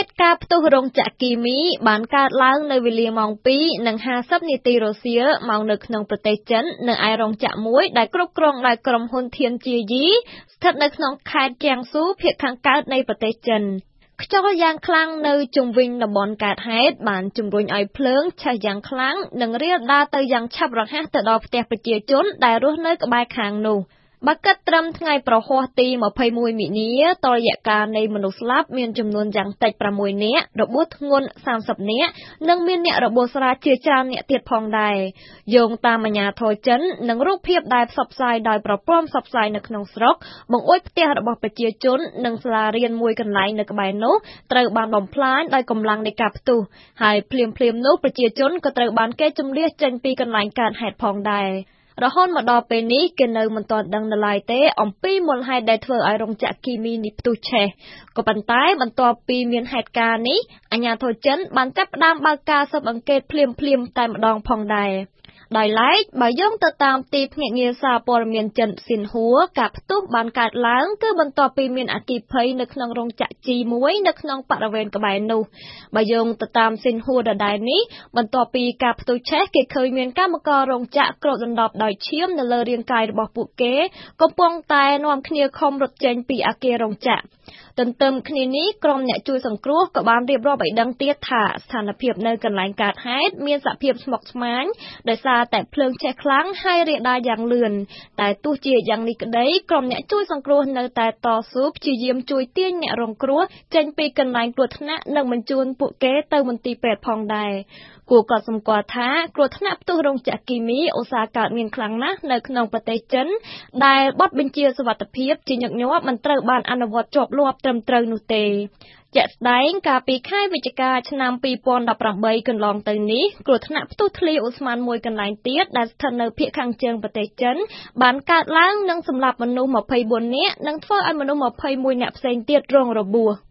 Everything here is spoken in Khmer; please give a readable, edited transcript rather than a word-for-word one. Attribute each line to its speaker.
Speaker 1: តុការផ្ទុះរោងចក្រគីមីបានកើតឡើងនៅវេលាម៉ោង 2:50 នាទីរសៀលមកនៅក្នុងប្រទេសចិននៅឯរោងចក្រមួយដែលគ្រប់គ្រងដោយក្រុមហ៊ុនធានជាយីស្ថិតនៅក្នុងខេត្តជាងស៊ូភាគខាងកើតនៃប្រទេសចិនខ្យល់យ៉ាងខ្លាំងនៅជុំវិញតំបន់កើតហេតុបានជំរុញឲ្យភ្លើងឆេះយ៉ាងខ្លាំងនិងរាលដាលទៅយ៉ាងឆាប់រហ័សទៅដល់ផ្ទះប្រជាជនដែលរស់នៅក្បែរខាងនោះបើគិតត្រឹមថ្ងៃប្រហ័សទី21មីនាតរយៈកាលនៃមនុស្សស្លាប់មានចំនួនយ៉ាងតិច6នាក់របួសធ្ងន់30នាក់និងមានអ្នករបួសស្រាលជាច្រើនអ្នកទៀតផងដែរយោងតាមអាជ្ញាធរចិននិងរូបភាពដែលផ្សព្វផ្សាយដោយប្រព័ន្ធផ្សព្វផ្សាយនៅក្នុងស្រុកបង្អួចផ្ទះរបស់ប្រជាជននិងសាលារៀនមួយកន្លែងនៅក្បែរនោះត្រូវបានបំផ្លាញដោយកម្លាំងនៃការផ្ទុះហើយភ្លាមៗនោះប្រជាជនក៏ត្រូវបានគេជម្លៀសចេញពីកន្លែងកើតហេតុផងដែររហូតមកដល់ពេលនេះគេនៅមិនទាន់ដឹងនៅឡើយទេអំពីមូលហេតុដែលធ្វើឲ្យរោងចក្រគីមីនេះផ្ទុះឆេះក៏ប៉ុន្តែបន្ទាប់ពីមានហេតុការណ៍នេះអាជ្ញាធរចិនបានចាប់ផ្ដើមបើកការស៊ើបអង្កេតភ្លាមៗតែម្ដងផងដែរដោយឡែកបើយោងទៅតាមទីភ្នាក់ងារសារព័ត៌មានចិនស៊ីនហួរការផ្ទុះបានកើតឡើងគឺបន្ទាប់ពីមានអគ្គិភ័យនៅក្នុងរោងចក្រជីមួយនៅក្នុងបរិវេណក្បែរនោះបើយោងទៅតាមស៊ីនហួរដដែលនេះបន្ទាប់ពីការផ្ទុះឆេះគេឃើញមានកម្មកររោងចក្រគ្របដណ្ដប់ដោយឈាមនៅលើរាងកាយរបស់ពួកគេកំពុងតែនាំគ្នាខំរត់ចេញពីអគាររោងចក្រទន្ទឹមគ្នានេះក្រុមអ្នកជួយសង្គ្រោះក៏បានរៀបរាប់ឲ្យដឹងទៀតថាស្ថានភាពនៅកន្លែងកើតហេតុមានសភាពស្មុគស្មាញដោយសារតែភ្លើងឆេះខ្លាំងហើយរាលដាលយ៉ាងលឿនតែទោះជាយ៉ាងនេះក្តីក្រុមអ្នកជួយសង្គ្រោះនៅតែតស៊ូព្យាយាមជួយទាញអ្នករងគ្រោះចេញពីកន្លែងគ្រោះថ្នាក់និងបញ្ជូនពួកគេទៅមន្ទីរពេទ្យផងដែរគួរកត់សម្គាល់ថាគ្រោះថ្នាក់ផ្ទុះរោងចក្រគីមីឧស្សាហកម្មមានខ្លាំងណាស់នៅក្នុងប្រទេសចិនដែលបទបញ្ជាសុវត្ថិភាពជាញឹកញាប់មិនត្រូវបានអនុវត្តជាប់លាប់ត្រឹមត្រូវនោះទេជាក់ស្ដែងកាលពីខែវិច្ឆិកាឆ្នាំ2018កន្លងទៅនេះគ្រោះថ្នាក់ផ្ទុះធ្លាយឧស្ម័នមួយកន្លែងទៀតដែលស្ថិតនៅភាគខាងជើងប្រទេសចិនបានកើតឡើងនិងសម្លាប់មនុស្ស24នាក់និងធ្វើឲ្យមនុស្ស21នាក់ផ្សេងទៀតរងរបួស